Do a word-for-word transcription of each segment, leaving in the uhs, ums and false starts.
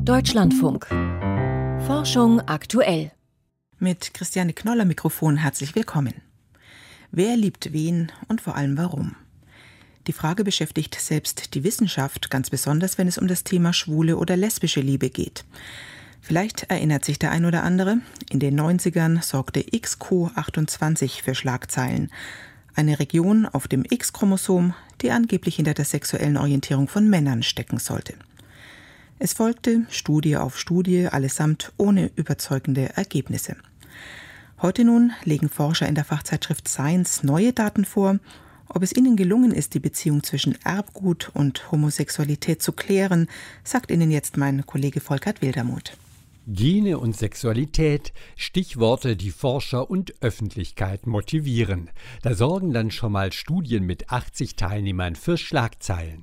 Deutschlandfunk. Forschung aktuell. Mit Christiane Knoll am Mikrofon herzlich willkommen. Wer liebt wen und vor allem warum? Die Frage beschäftigt selbst die Wissenschaft, ganz besonders, wenn es um das Thema schwule oder lesbische Liebe geht. Vielleicht erinnert sich der ein oder andere, in den neunzigern sorgte X Q achtundzwanzig für Schlagzeilen. Eine Region auf dem X-Chromosom, die angeblich hinter der sexuellen Orientierung von Männern stecken sollte. Es folgte Studie auf Studie, allesamt ohne überzeugende Ergebnisse. Heute nun legen Forscher in der Fachzeitschrift Science neue Daten vor. Ob es ihnen gelungen ist, die Beziehung zwischen Erbgut und Homosexualität zu klären, sagt Ihnen jetzt mein Kollege Volkert Wildermuth. Gene und Sexualität, Stichworte, die Forscher und Öffentlichkeit motivieren. Da sorgen dann schon mal Studien mit achtzig Teilnehmern für Schlagzeilen.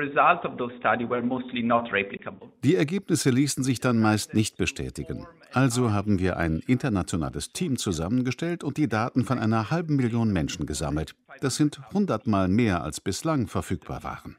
Die Ergebnisse ließen sich dann meist nicht bestätigen. Also haben wir ein internationales Team zusammengestellt und die Daten von einer halben Million Menschen gesammelt. Das sind hundertmal mehr, als bislang verfügbar waren.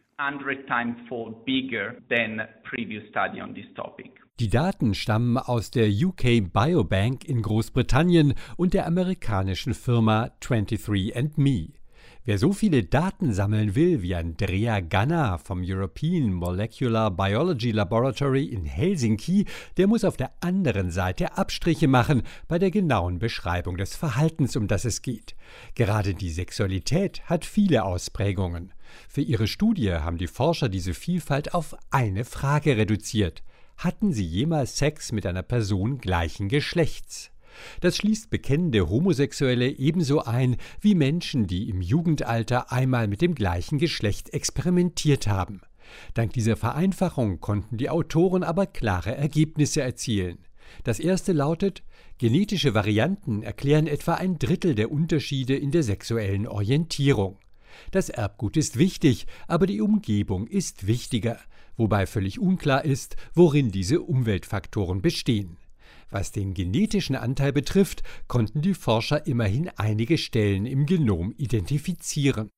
Die Daten stammen aus der U K Biobank in Großbritannien und der amerikanischen Firma twenty-three and me. Wer so viele Daten sammeln will wie Andrea Ganna vom European Molecular Biology Laboratory in Helsinki, der muss auf der anderen Seite Abstriche machen bei der genauen Beschreibung des Verhaltens, um das es geht. Gerade die Sexualität hat viele Ausprägungen. Für ihre Studie haben die Forscher diese Vielfalt auf eine Frage reduziert. Hatten sie jemals Sex mit einer Person gleichen Geschlechts? Das schließt bekennende Homosexuelle ebenso ein wie Menschen, die im Jugendalter einmal mit dem gleichen Geschlecht experimentiert haben. Dank dieser Vereinfachung konnten die Autoren aber klare Ergebnisse erzielen. Das erste lautet: Genetische Varianten erklären etwa ein Drittel der Unterschiede in der sexuellen Orientierung. Das Erbgut ist wichtig, aber die Umgebung ist wichtiger, wobei völlig unklar ist, worin diese Umweltfaktoren bestehen. Was den genetischen Anteil betrifft, konnten die Forscher immerhin einige Stellen im Genom identifizieren.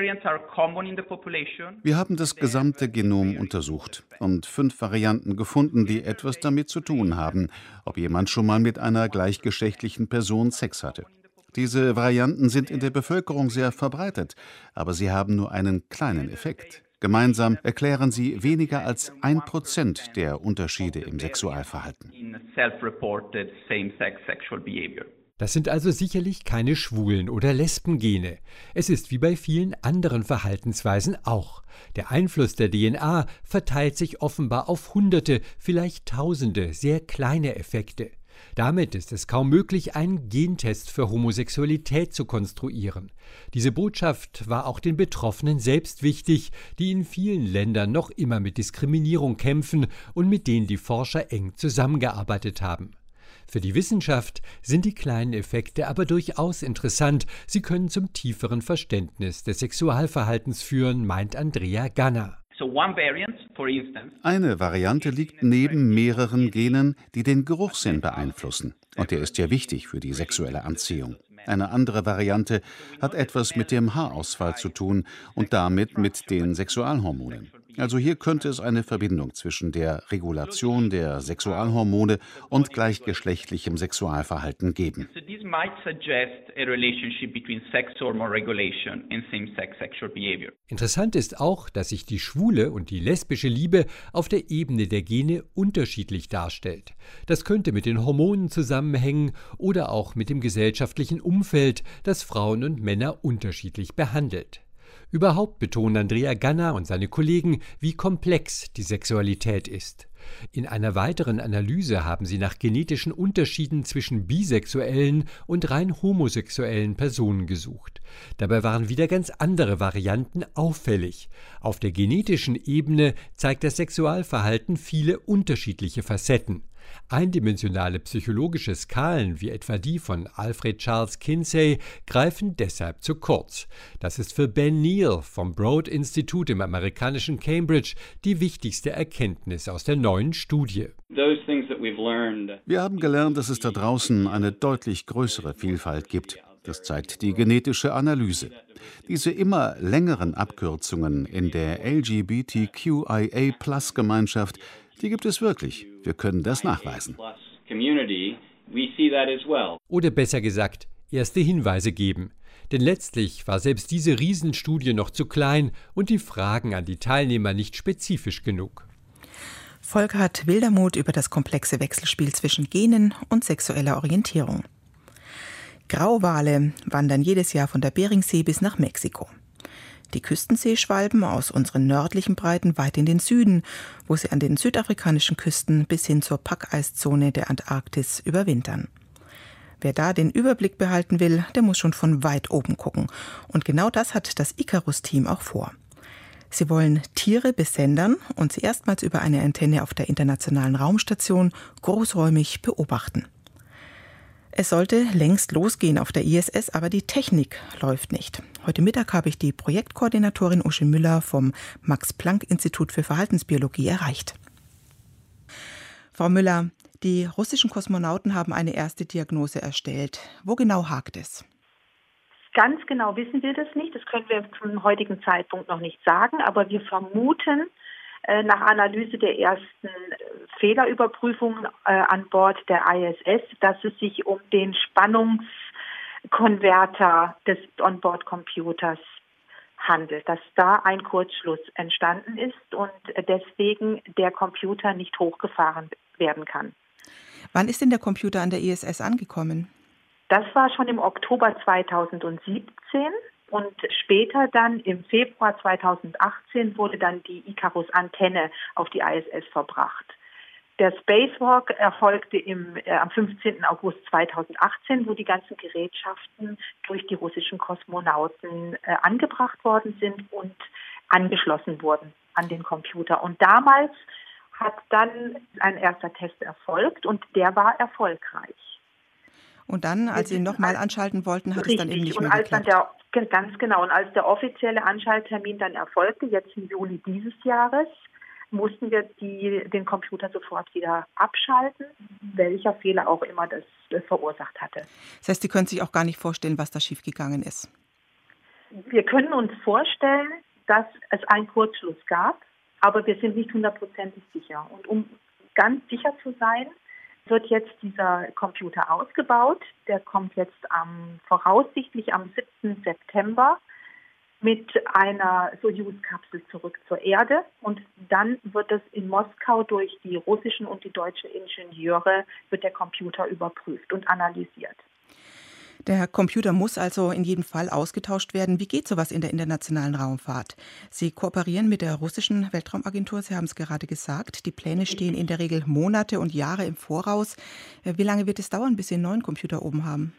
Wir haben das gesamte Genom untersucht und fünf Varianten gefunden, die etwas damit zu tun haben, ob jemand schon mal mit einer gleichgeschlechtlichen Person Sex hatte. Diese Varianten sind in der Bevölkerung sehr verbreitet, aber sie haben nur einen kleinen Effekt. Gemeinsam erklären sie weniger als ein Prozent der Unterschiede im Sexualverhalten. Das sind also sicherlich keine Schwulen- oder Lesbengene. Es ist wie bei vielen anderen Verhaltensweisen auch. Der Einfluss der D N A verteilt sich offenbar auf Hunderte, vielleicht Tausende sehr kleine Effekte. Damit ist es kaum möglich, einen Gentest für Homosexualität zu konstruieren. Diese Botschaft war auch den Betroffenen selbst wichtig, die in vielen Ländern noch immer mit Diskriminierung kämpfen und mit denen die Forscher eng zusammengearbeitet haben. Für die Wissenschaft sind die kleinen Effekte aber durchaus interessant. Sie können zum tieferen Verständnis des Sexualverhaltens führen, meint Andrea Ganna. Eine Variante liegt neben mehreren Genen, die den Geruchssinn beeinflussen. Und der ist ja wichtig für die sexuelle Anziehung. Eine andere Variante hat etwas mit dem Haarausfall zu tun und damit mit den Sexualhormonen. Also hier könnte es eine Verbindung zwischen der Regulation der Sexualhormone und gleichgeschlechtlichem Sexualverhalten geben. Interessant ist auch, dass sich die schwule und die lesbische Liebe auf der Ebene der Gene unterschiedlich darstellt. Das könnte mit den Hormonen zusammenhängen oder auch mit dem gesellschaftlichen Umfeld, das Frauen und Männer unterschiedlich behandelt. Überhaupt betonen Andrea Ganna und seine Kollegen, wie komplex die Sexualität ist. In einer weiteren Analyse haben sie nach genetischen Unterschieden zwischen bisexuellen und rein homosexuellen Personen gesucht. Dabei waren wieder ganz andere Varianten auffällig. Auf der genetischen Ebene zeigt das Sexualverhalten viele unterschiedliche Facetten. Eindimensionale psychologische Skalen, wie etwa die von Alfred Charles Kinsey, greifen deshalb zu kurz. Das ist für Ben Neal vom Broad Institute im amerikanischen Cambridge die wichtigste Erkenntnis aus der neuen Studie. Wir haben gelernt, dass es da draußen eine deutlich größere Vielfalt gibt. Das zeigt die genetische Analyse. Diese immer längeren Abkürzungen in der L G B T Q I A Plus Gemeinschaft, Die gibt es wirklich. Wir können das nachweisen. Oder besser gesagt, erste Hinweise geben. Denn letztlich war selbst diese Riesenstudie noch zu klein und die Fragen an die Teilnehmer nicht spezifisch genug. Volkert Wildermuth über das komplexe Wechselspiel zwischen Genen und sexueller Orientierung. Grauwale wandern jedes Jahr von der Beringsee bis nach Mexiko. Die Küstenseeschwalben aus unseren nördlichen Breiten weit in den Süden, wo sie an den südafrikanischen Küsten bis hin zur Packeiszone der Antarktis überwintern. Wer da den Überblick behalten will, der muss schon von weit oben gucken. Und genau das hat das Icarus-Team auch vor. Sie wollen Tiere besendern und sie erstmals über eine Antenne auf der Internationalen Raumstation großräumig beobachten. Es sollte längst losgehen auf der I S S, aber die Technik läuft nicht. Heute Mittag habe ich die Projektkoordinatorin Uschi Müller vom Max-Planck-Institut für Verhaltensbiologie erreicht. Frau Müller, die russischen Kosmonauten haben eine erste Diagnose erstellt. Wo genau hakt es? Ganz genau wissen wir das nicht. Das können wir zum heutigen Zeitpunkt noch nicht sagen. Aber wir vermuten äh, nach Analyse der ersten Fehlerüberprüfungen äh, an Bord der I S S, dass es sich um den Spannungskonverter des Onboard-Computers handelt, dass da ein Kurzschluss entstanden ist und deswegen der Computer nicht hochgefahren werden kann. Wann ist denn der Computer an der I S S angekommen? Das war schon im Oktober zweitausendsiebzehn und später dann im Februar zweitausendachtzehn wurde dann die Icarus-Antenne auf die I S S verbracht. Der Spacewalk erfolgte im, äh, am fünfzehnten August zweitausendachtzehn, wo die ganzen Gerätschaften durch die russischen Kosmonauten äh, angebracht worden sind und angeschlossen wurden an den Computer. Und damals hat dann ein erster Test erfolgt und der war erfolgreich. Und dann, als Sie ihn nochmal anschalten wollten, hat Richtig. es dann eben nicht und mehr als geklappt. Dann der, ganz genau. Und als der offizielle Anschalttermin dann erfolgte, jetzt im Juli dieses Jahres, mussten wir die, den Computer sofort wieder abschalten, welcher Fehler auch immer das äh, verursacht hatte. Das heißt, Sie können sich auch gar nicht vorstellen, was da schiefgegangen ist. Wir können uns vorstellen, dass es einen Kurzschluss gab, aber wir sind nicht hundertprozentig sicher. Und um ganz sicher zu sein, wird jetzt dieser Computer ausgebaut. Der kommt jetzt am, voraussichtlich am siebten September mit einer Sojus-Kapsel zurück zur Erde. Und dann wird es in Moskau durch die russischen und die deutschen Ingenieure, wird der Computer überprüft und analysiert. Der Computer muss also in jedem Fall ausgetauscht werden. Wie geht sowas in der internationalen Raumfahrt? Sie kooperieren mit der russischen Weltraumagentur, Sie haben es gerade gesagt. Die Pläne stehen in der Regel Monate und Jahre im Voraus. Wie lange wird es dauern, bis Sie einen neuen Computer oben haben?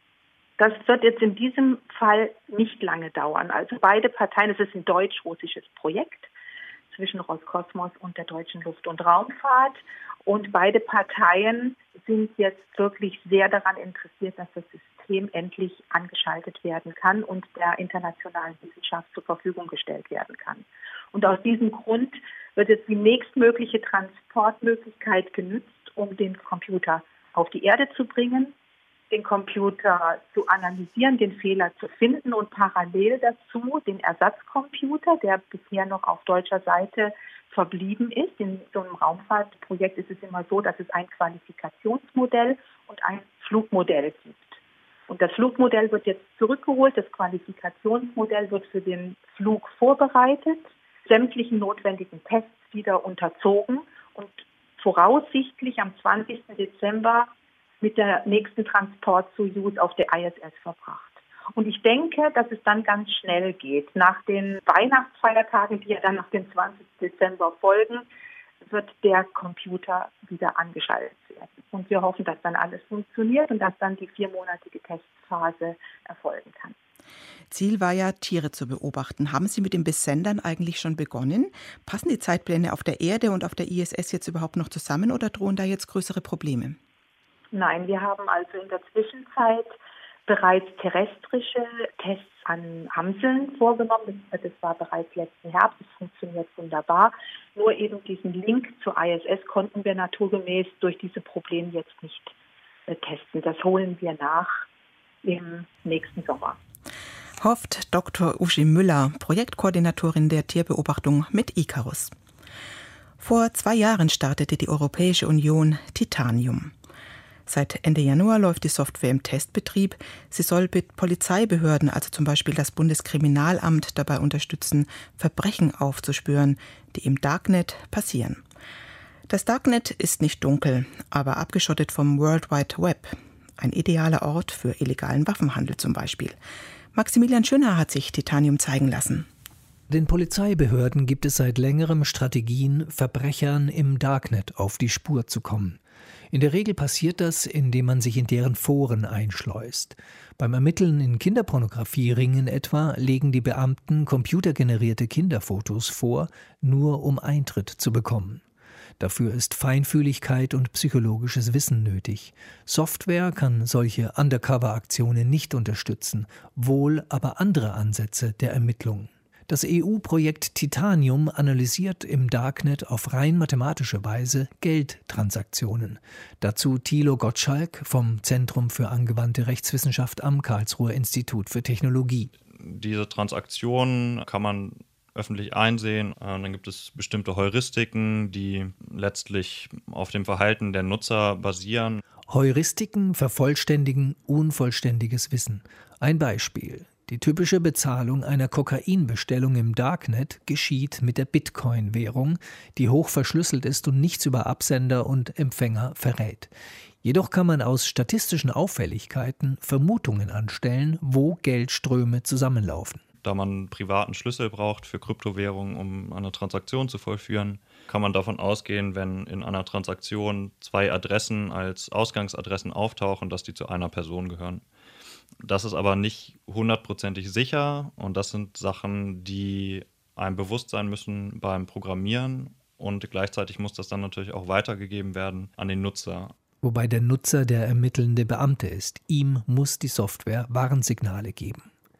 Das wird jetzt in diesem Fall nicht lange dauern. Also beide Parteien, es ist ein deutsch-russisches Projekt zwischen Roskosmos und der Deutschen Luft- und Raumfahrt. Und beide Parteien sind jetzt wirklich sehr daran interessiert, dass das System endlich angeschaltet werden kann und der internationalen Wissenschaft zur Verfügung gestellt werden kann. Und aus diesem Grund wird jetzt die nächstmögliche Transportmöglichkeit genutzt, um den Computer auf die Erde zu bringen, den Computer zu analysieren, den Fehler zu finden und parallel dazu den Ersatzcomputer, der bisher noch auf deutscher Seite verblieben ist. In so einem Raumfahrtprojekt ist es immer so, dass es ein Qualifikationsmodell und ein Flugmodell gibt. Und das Flugmodell wird jetzt zurückgeholt, das Qualifikationsmodell wird für den Flug vorbereitet, sämtlichen notwendigen Tests wieder unterzogen und voraussichtlich am zwanzigsten Dezember mit der nächsten Transportsojus auf der I S S verbracht. Und ich denke, dass es dann ganz schnell geht. Nach den Weihnachtsfeiertagen, die ja dann nach dem zwanzigsten Dezember folgen, wird der Computer wieder angeschaltet werden. Und wir hoffen, dass dann alles funktioniert und dass dann die viermonatige Testphase erfolgen kann. Ziel war ja, Tiere zu beobachten. Haben Sie mit den Besendern eigentlich schon begonnen? Passen die Zeitpläne auf der Erde und auf der I S S jetzt überhaupt noch zusammen oder drohen da jetzt größere Probleme? Nein, wir haben also in der Zwischenzeit bereits terrestrische Tests an Amseln vorgenommen. Das, das war bereits letzten Herbst, es funktioniert wunderbar. Nur eben diesen Link zur I S S konnten wir naturgemäß durch diese Probleme jetzt nicht äh, testen. Das holen wir nach im nächsten Sommer. Hofft Doktor Uschi Müller, Projektkoordinatorin der Tierbeobachtung mit Icarus. Vor zwei Jahren startete die Europäische Union Titanium. Seit Ende Januar läuft die Software im Testbetrieb. Sie soll Polizeibehörden, also zum Beispiel das Bundeskriminalamt, dabei unterstützen, Verbrechen aufzuspüren, die im Darknet passieren. Das Darknet ist nicht dunkel, aber abgeschottet vom World Wide Web. Ein idealer Ort für illegalen Waffenhandel zum Beispiel. Maximilian Schönherr hat sich Titanium zeigen lassen. Den Polizeibehörden gibt es seit längerem Strategien, Verbrechern im Darknet auf die Spur zu kommen. In der Regel passiert das, indem man sich in deren Foren einschleust. Beim Ermitteln in Kinderpornografieringen etwa legen die Beamten computergenerierte Kinderfotos vor, nur um Eintritt zu bekommen. Dafür ist Feinfühligkeit und psychologisches Wissen nötig. Software kann solche Undercover-Aktionen nicht unterstützen, wohl aber andere Ansätze der Ermittlung. Das E U-Projekt Titanium analysiert im Darknet auf rein mathematische Weise Geldtransaktionen. Dazu Thilo Gottschalk vom Zentrum für angewandte Rechtswissenschaft am Karlsruher Institut für Technologie. Diese Transaktionen kann man öffentlich einsehen. Dann gibt es bestimmte Heuristiken, die letztlich auf dem Verhalten der Nutzer basieren. Heuristiken vervollständigen unvollständiges Wissen. Ein Beispiel. Die typische Bezahlung einer Kokainbestellung im Darknet geschieht mit der Bitcoin-Währung, die hoch verschlüsselt ist und nichts über Absender und Empfänger verrät. Jedoch kann man aus statistischen Auffälligkeiten Vermutungen anstellen, wo Geldströme zusammenlaufen. Da man einen privaten Schlüssel braucht für Kryptowährungen, um eine Transaktion zu vollführen, kann man davon ausgehen, wenn in einer Transaktion zwei Adressen als Ausgangsadressen auftauchen, dass die zu einer Person gehören. Das ist aber nicht hundertprozentig sicher und das sind Sachen, die einem bewusst sein müssen beim Programmieren und gleichzeitig muss das dann natürlich auch weitergegeben werden an den Nutzer. Wobei der Nutzer der ermittelnde Beamte ist. Ihm muss die Software Warnsignale geben.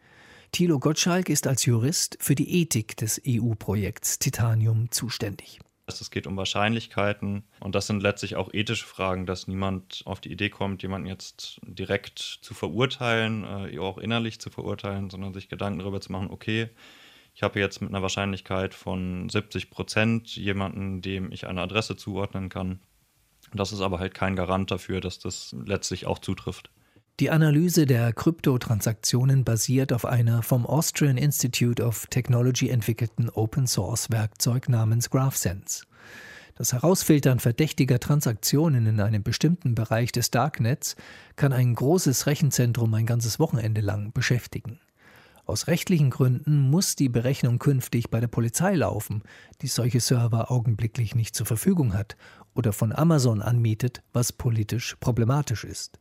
Thilo Gottschalk ist als Jurist für die Ethik des E U-Projekts Titanium zuständig. Es geht um Wahrscheinlichkeiten und das sind letztlich auch ethische Fragen, dass niemand auf die Idee kommt, jemanden jetzt direkt zu verurteilen, äh, auch innerlich zu verurteilen, sondern sich Gedanken darüber zu machen, okay, ich habe jetzt mit einer Wahrscheinlichkeit von siebzig Prozent jemanden, dem ich eine Adresse zuordnen kann. Das ist aber halt kein Garant dafür, dass das letztlich auch zutrifft. Die Analyse der Kryptotransaktionen basiert auf einer vom Austrian Institute of Technology entwickelten Open-Source-Werkzeug namens GraphSense. Das Herausfiltern verdächtiger Transaktionen in einem bestimmten Bereich des Darknets kann ein großes Rechenzentrum ein ganzes Wochenende lang beschäftigen. Aus rechtlichen Gründen muss die Berechnung künftig bei der Polizei laufen, die solche Server augenblicklich nicht zur Verfügung hat oder von Amazon anmietet, was politisch problematisch ist.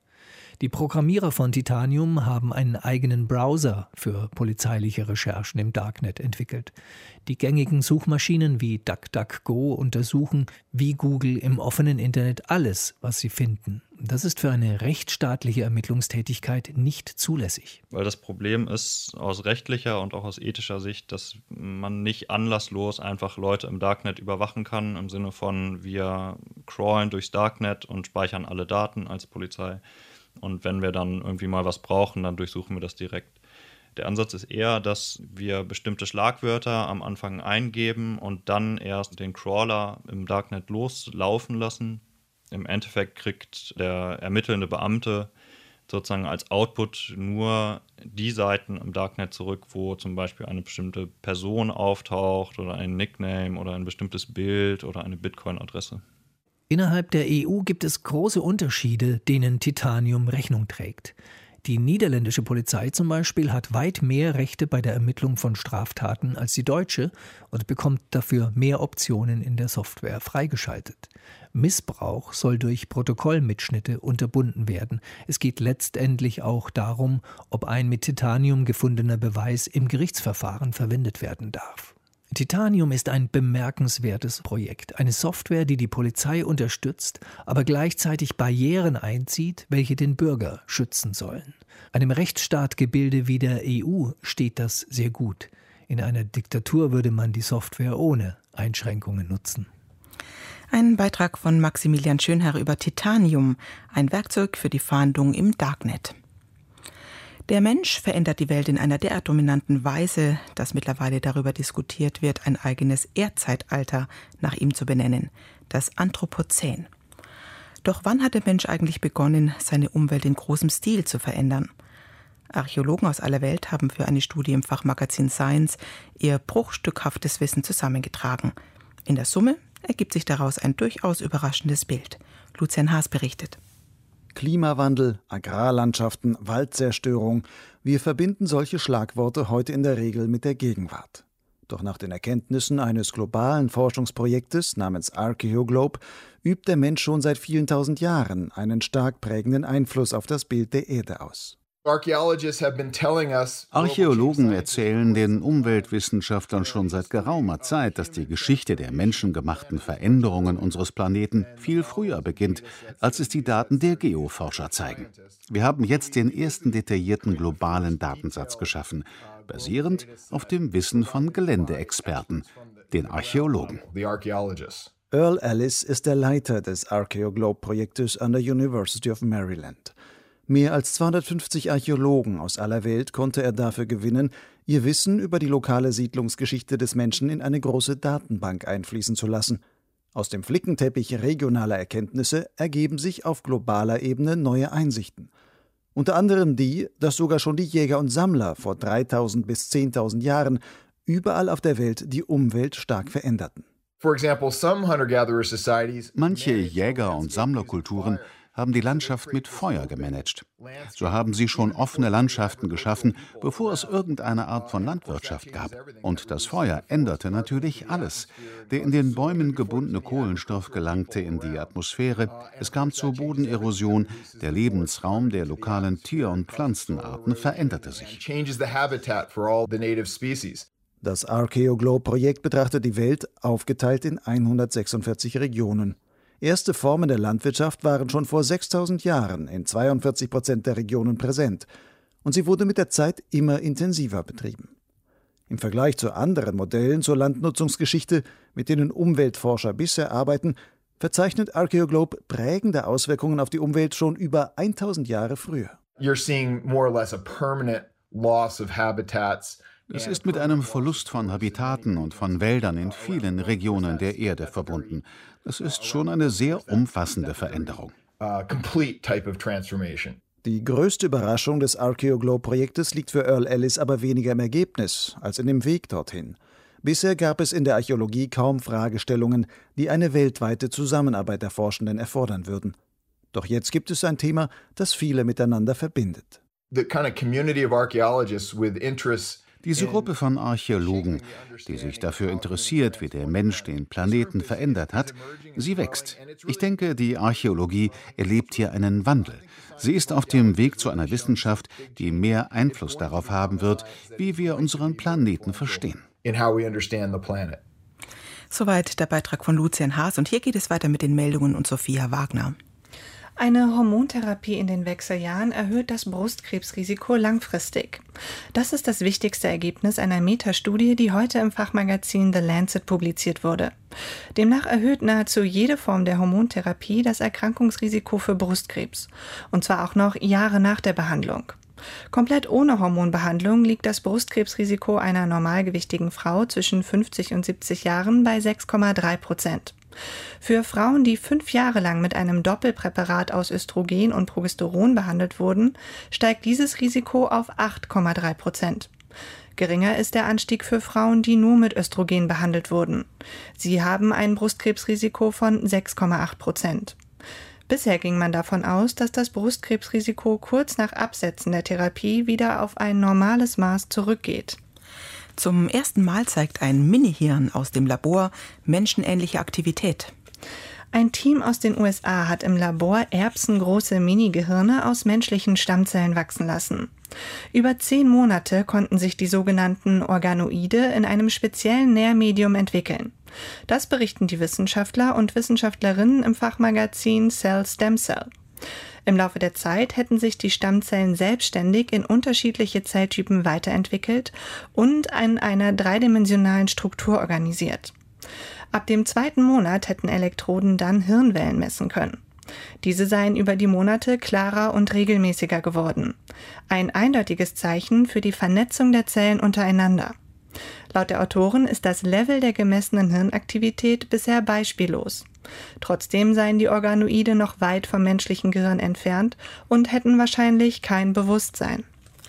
Die Programmierer von Titanium haben einen eigenen Browser für polizeiliche Recherchen im Darknet entwickelt. Die gängigen Suchmaschinen wie DuckDuckGo untersuchen wie Google im offenen Internet alles, was sie finden. Das ist für eine rechtsstaatliche Ermittlungstätigkeit nicht zulässig. Weil das Problem ist aus rechtlicher und auch aus ethischer Sicht, dass man nicht anlasslos einfach Leute im Darknet überwachen kann, im Sinne von wir crawlen durchs Darknet und speichern alle Daten als Polizei. Und wenn wir dann irgendwie mal was brauchen, dann durchsuchen wir das direkt. Der Ansatz ist eher, dass wir bestimmte Schlagwörter am Anfang eingeben und dann erst den Crawler im Darknet loslaufen lassen. Im Endeffekt kriegt der ermittelnde Beamte sozusagen als Output nur die Seiten im Darknet zurück, wo zum Beispiel eine bestimmte Person auftaucht oder ein Nickname oder ein bestimmtes Bild oder eine Bitcoin-Adresse. Innerhalb der E U gibt es große Unterschiede, denen Titanium Rechnung trägt. Die niederländische Polizei zum Beispiel hat weit mehr Rechte bei der Ermittlung von Straftaten als die deutsche und bekommt dafür mehr Optionen in der Software freigeschaltet. Missbrauch soll durch Protokollmitschnitte unterbunden werden. Es geht letztendlich auch darum, ob ein mit Titanium gefundener Beweis im Gerichtsverfahren verwendet werden darf. Titanium ist ein bemerkenswertes Projekt, eine Software, die die Polizei unterstützt, aber gleichzeitig Barrieren einzieht, welche den Bürger schützen sollen. Einem Rechtsstaatgebilde wie der E U steht das sehr gut. In einer Diktatur würde man die Software ohne Einschränkungen nutzen. Ein Beitrag von Maximilian Schönherr über Titanium, ein Werkzeug für die Fahndung im Darknet. Der Mensch verändert die Welt in einer derart dominanten Weise, dass mittlerweile darüber diskutiert wird, ein eigenes Erdzeitalter nach ihm zu benennen, das Anthropozän. Doch wann hat der Mensch eigentlich begonnen, seine Umwelt in großem Stil zu verändern? Archäologen aus aller Welt haben für eine Studie im Fachmagazin Science ihr bruchstückhaftes Wissen zusammengetragen. In der Summe ergibt sich daraus ein durchaus überraschendes Bild. Lucian Haas berichtet. Klimawandel, Agrarlandschaften, Waldzerstörung. Wir verbinden solche Schlagworte heute in der Regel mit der Gegenwart. Doch nach den Erkenntnissen eines globalen Forschungsprojektes namens Archaeoglobe übt der Mensch schon seit vielen tausend Jahren einen stark prägenden Einfluss auf das Bild der Erde aus. Archäologen erzählen den Umweltwissenschaftlern schon seit geraumer Zeit, dass die Geschichte der menschengemachten Veränderungen unseres Planeten viel früher beginnt, als es die Daten der Geoforscher zeigen. Wir haben jetzt den ersten detaillierten globalen Datensatz geschaffen, basierend auf dem Wissen von Geländeexperten, den Archäologen. Earl Ellis ist der Leiter des Archaeoglobe-Projektes an der University of Maryland. Mehr als zweihundertfünfzig Archäologen aus aller Welt konnte er dafür gewinnen, ihr Wissen über die lokale Siedlungsgeschichte des Menschen in eine große Datenbank einfließen zu lassen. Aus dem Flickenteppich regionaler Erkenntnisse ergeben sich auf globaler Ebene neue Einsichten. Unter anderem die, dass sogar schon die Jäger und Sammler vor dreitausend bis zehntausend Jahren überall auf der Welt die Umwelt stark veränderten. Manche Jäger- und Sammlerkulturen haben die Landschaft mit Feuer gemanagt. So haben sie schon offene Landschaften geschaffen, bevor es irgendeine Art von Landwirtschaft gab. Und das Feuer änderte natürlich alles. Der in den Bäumen gebundene Kohlenstoff gelangte in die Atmosphäre, es kam zur Bodenerosion, der Lebensraum der lokalen Tier- und Pflanzenarten veränderte sich. Das Archaeoglobe-Projekt betrachtet die Welt aufgeteilt in hundertsechsundvierzig Regionen. Erste Formen der Landwirtschaft waren schon vor sechstausend Jahren in zweiundvierzig Prozent der Regionen präsent und sie wurde mit der Zeit immer intensiver betrieben. Im Vergleich zu anderen Modellen zur Landnutzungsgeschichte, mit denen Umweltforscher bisher arbeiten, verzeichnet Archaeoglobe prägende Auswirkungen auf die Umwelt schon über tausend Jahre früher. You're seeing more or less a permanent loss of habitats. Es ist mit einem Verlust von Habitaten und von Wäldern in vielen Regionen der Erde verbunden. Das ist schon eine sehr umfassende Veränderung. Die größte Überraschung des Archaeoglobe-Projektes liegt für Earl Ellis aber weniger im Ergebnis als in dem Weg dorthin. Bisher gab es in der Archäologie kaum Fragestellungen, die eine weltweite Zusammenarbeit der Forschenden erfordern würden. Doch jetzt gibt es ein Thema, das viele miteinander verbindet. The kind of community of archaeologists with interests. Diese Gruppe von Archäologen, die sich dafür interessiert, wie der Mensch den Planeten verändert hat, sie wächst. Ich denke, die Archäologie erlebt hier einen Wandel. Sie ist auf dem Weg zu einer Wissenschaft, die mehr Einfluss darauf haben wird, wie wir unseren Planeten verstehen. Soweit der Beitrag von Lucian Haas. Und hier geht es weiter mit den Meldungen und Sophia Wagner. Eine Hormontherapie in den Wechseljahren erhöht das Brustkrebsrisiko langfristig. Das ist das wichtigste Ergebnis einer Metastudie, die heute im Fachmagazin The Lancet publiziert wurde. Demnach erhöht nahezu jede Form der Hormontherapie das Erkrankungsrisiko für Brustkrebs. Und zwar auch noch Jahre nach der Behandlung. Komplett ohne Hormonbehandlung liegt das Brustkrebsrisiko einer normalgewichtigen Frau zwischen fünfzig und siebzig Jahren bei sechs Komma drei Prozent. Für Frauen, die fünf Jahre lang mit einem Doppelpräparat aus Östrogen und Progesteron behandelt wurden, steigt dieses Risiko auf acht Komma drei Prozent. Geringer ist der Anstieg für Frauen, die nur mit Östrogen behandelt wurden. Sie haben ein Brustkrebsrisiko von sechs Komma acht Prozent. Bisher ging man davon aus, dass das Brustkrebsrisiko kurz nach Absetzen der Therapie wieder auf ein normales Maß zurückgeht. Zum ersten Mal zeigt ein Mini-Hirn aus dem Labor menschenähnliche Aktivität. Ein Team aus den U S A hat im Labor erbsengroße Mini-Gehirne aus menschlichen Stammzellen wachsen lassen. Über zehn Monate konnten sich die sogenannten Organoide in einem speziellen Nährmedium entwickeln. Das berichten die Wissenschaftler und Wissenschaftlerinnen im Fachmagazin Cell Stem Cell. Im Laufe der Zeit hätten sich die Stammzellen selbstständig in unterschiedliche Zelltypen weiterentwickelt und in einer dreidimensionalen Struktur organisiert. Ab dem zweiten Monat hätten Elektroden dann Hirnwellen messen können. Diese seien über die Monate klarer und regelmäßiger geworden. Ein eindeutiges Zeichen für die Vernetzung der Zellen untereinander. Laut der Autoren ist das Level der gemessenen Hirnaktivität bisher beispiellos. Trotzdem seien die Organoide noch weit vom menschlichen Gehirn entfernt und hätten wahrscheinlich kein Bewusstsein.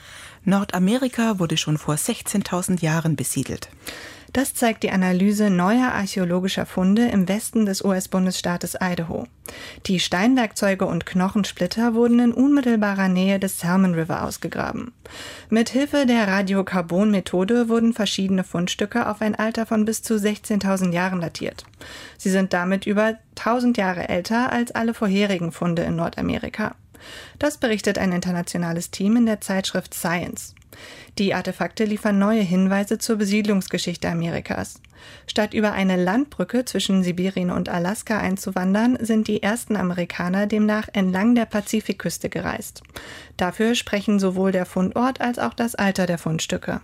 Nordamerika wurde schon vor sechzehntausend Jahren besiedelt. Das zeigt die Analyse neuer archäologischer Funde im Westen des U S-Bundesstaates Idaho. Die Steinwerkzeuge und Knochensplitter wurden in unmittelbarer Nähe des Salmon River ausgegraben. Mit Hilfe der Radiokarbon-Methode wurden verschiedene Fundstücke auf ein Alter von bis zu sechzehntausend Jahren datiert. Sie sind damit über tausend Jahre älter als alle vorherigen Funde in Nordamerika. Das berichtet ein internationales Team in der Zeitschrift Science. Die Artefakte liefern neue Hinweise zur Besiedlungsgeschichte Amerikas. Statt über eine Landbrücke zwischen Sibirien und Alaska einzuwandern, sind die ersten Amerikaner demnach entlang der Pazifikküste gereist. Dafür sprechen sowohl der Fundort als auch das Alter der Fundstücke.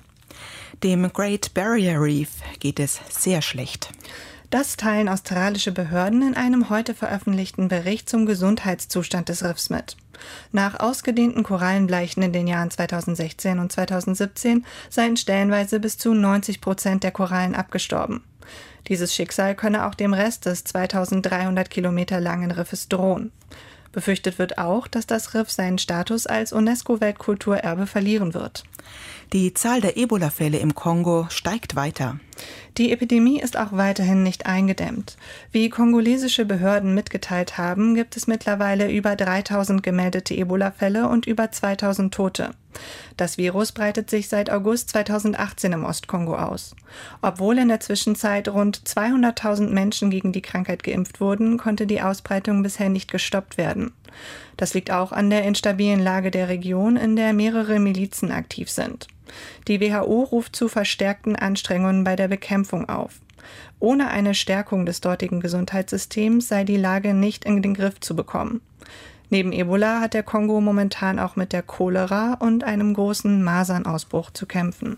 Dem Great Barrier Reef geht es sehr schlecht. Das teilen australische Behörden in einem heute veröffentlichten Bericht zum Gesundheitszustand des Riffs mit. Nach ausgedehnten Korallenbleichen in den Jahren zweitausendsechzehn und zweitausendsiebzehn seien stellenweise bis zu neunzig Prozent der Korallen abgestorben. Dieses Schicksal könne auch dem Rest des zweitausenddreihundert Kilometer langen Riffes drohen. Befürchtet wird auch, dass das Riff seinen Status als UNESCO-Weltkulturerbe verlieren wird. Die Zahl der Ebola-Fälle im Kongo steigt weiter. Die Epidemie ist auch weiterhin nicht eingedämmt. Wie kongolesische Behörden mitgeteilt haben, gibt es mittlerweile über dreitausend gemeldete Ebola-Fälle und über zweitausend Tote. Das Virus breitet sich seit August zweitausendachtzehn im Ostkongo aus. Obwohl in der Zwischenzeit rund zweihunderttausend Menschen gegen die Krankheit geimpft wurden, konnte die Ausbreitung bisher nicht gestoppt werden. Das liegt auch an der instabilen Lage der Region, in der mehrere Milizen aktiv sind. Die W H O ruft zu verstärkten Anstrengungen bei der Bekämpfung auf. Ohne eine Stärkung des dortigen Gesundheitssystems sei die Lage nicht in den Griff zu bekommen. Neben Ebola hat der Kongo momentan auch mit der Cholera und einem großen Masernausbruch zu kämpfen.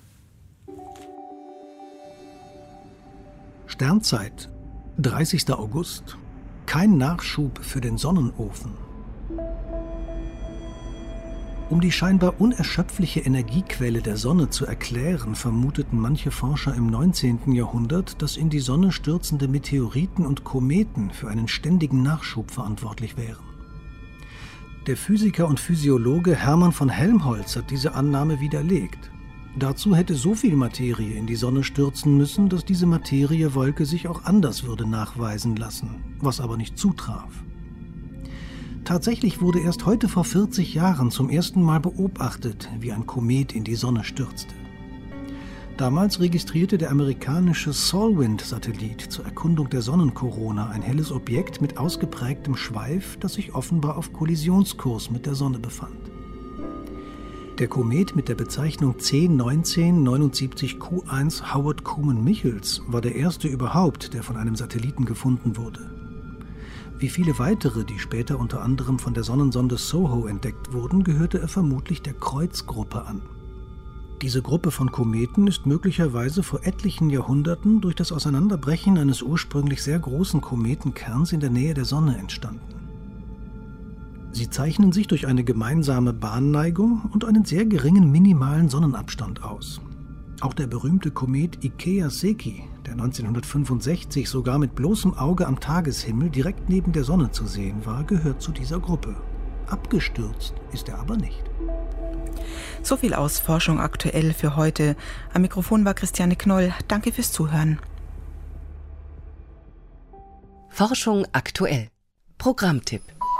Sternzeit, dreißigster August. Kein Nachschub für den Sonnenofen. Um die scheinbar unerschöpfliche Energiequelle der Sonne zu erklären, vermuteten manche Forscher im neunzehnten Jahrhundert, dass in die Sonne stürzende Meteoriten und Kometen für einen ständigen Nachschub verantwortlich wären. Der Physiker und Physiologe Hermann von Helmholtz hat diese Annahme widerlegt. Dazu hätte so viel Materie in die Sonne stürzen müssen, dass diese Materiewolke sich auch anders würde nachweisen lassen, was aber nicht zutraf. Tatsächlich wurde erst heute vor vierzig Jahren zum ersten Mal beobachtet, wie ein Komet in die Sonne stürzte. Damals registrierte der amerikanische Solwind-Satellit zur Erkundung der Sonnenkorona ein helles Objekt mit ausgeprägtem Schweif, das sich offenbar auf Kollisionskurs mit der Sonne befand. Der Komet mit der Bezeichnung C neunzehn neunundsiebzig Q eins Howard Cuman Michels war der erste überhaupt, der von einem Satelliten gefunden wurde. Wie viele weitere, die später unter anderem von der Sonnensonde SOHO entdeckt wurden, gehörte er vermutlich der Kreuz-Gruppe an. Diese Gruppe von Kometen ist möglicherweise vor etlichen Jahrhunderten durch das Auseinanderbrechen eines ursprünglich sehr großen Kometenkerns in der Nähe der Sonne entstanden. Sie zeichnen sich durch eine gemeinsame Bahnneigung und einen sehr geringen minimalen Sonnenabstand aus. Auch der berühmte Komet Ikea-Seki, der neunzehnhundertfünfundsechzig sogar mit bloßem Auge am Tageshimmel direkt neben der Sonne zu sehen war, gehört zu dieser Gruppe. Abgestürzt ist er aber nicht. So viel aus Forschung aktuell für heute. Am Mikrofon war Christiane Knoll. Danke fürs Zuhören. Forschung aktuell. Programmtipp.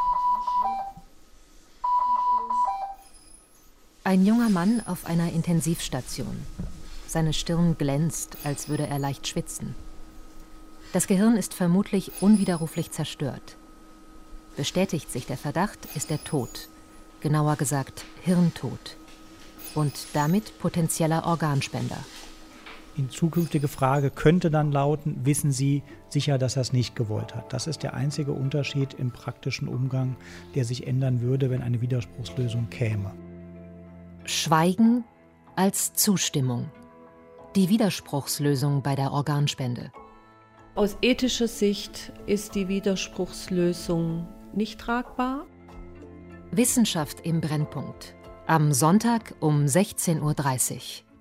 Ein junger Mann auf einer Intensivstation. Seine Stirn glänzt, als würde er leicht schwitzen. Das Gehirn ist vermutlich unwiderruflich zerstört. Bestätigt sich der Verdacht, ist er tot. Genauer gesagt Hirntod. Und damit potenzieller Organspender. Die zukünftige Frage könnte dann lauten, wissen Sie sicher, dass er es nicht gewollt hat? Das ist der einzige Unterschied im praktischen Umgang, der sich ändern würde, wenn eine Widerspruchslösung käme. Schweigen als Zustimmung. Die Widerspruchslösung bei der Organspende. Aus ethischer Sicht ist die Widerspruchslösung nicht tragbar. Wissenschaft im Brennpunkt. Am Sonntag um sechzehn Uhr dreißig.